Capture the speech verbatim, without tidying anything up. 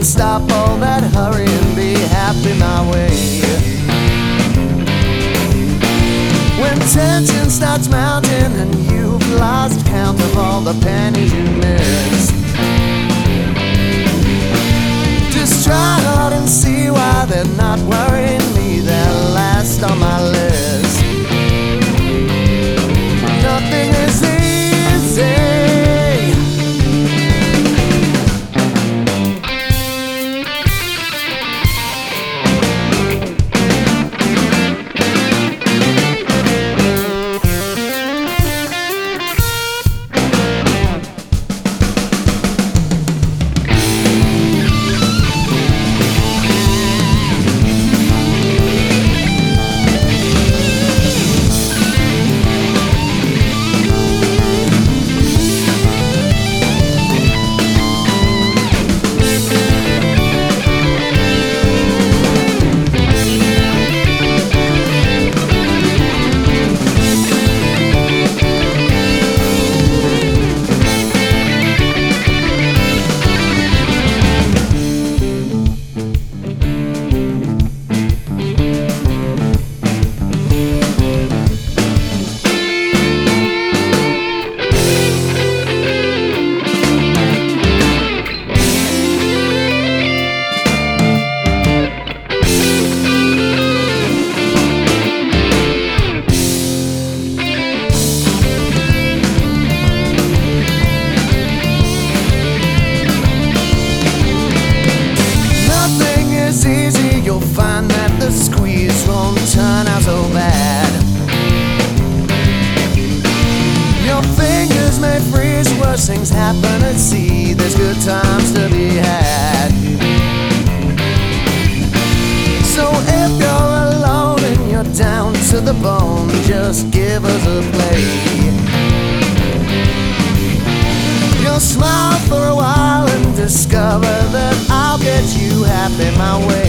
stop all that hurry and be happy my way. When tension starts mounting and you've lost count of all the pennies you missed, just try hard and see why they're not worrying me. They're last on my list. Nothing is easy. You'll find that the squeeze won't turn out so bad. Your fingers may freeze, worse things happen at sea. There's good times to be had. So if you're alone and you're down to the bone, just give us a play. You'll smile for a while and discover that I'll get you happy my way.